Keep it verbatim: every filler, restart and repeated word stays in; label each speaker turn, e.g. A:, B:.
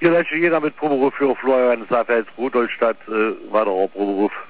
A: Vielleicht jeder mit Proberuf für Florian Safels, Rudolstadt, äh, weiterer Proberuf.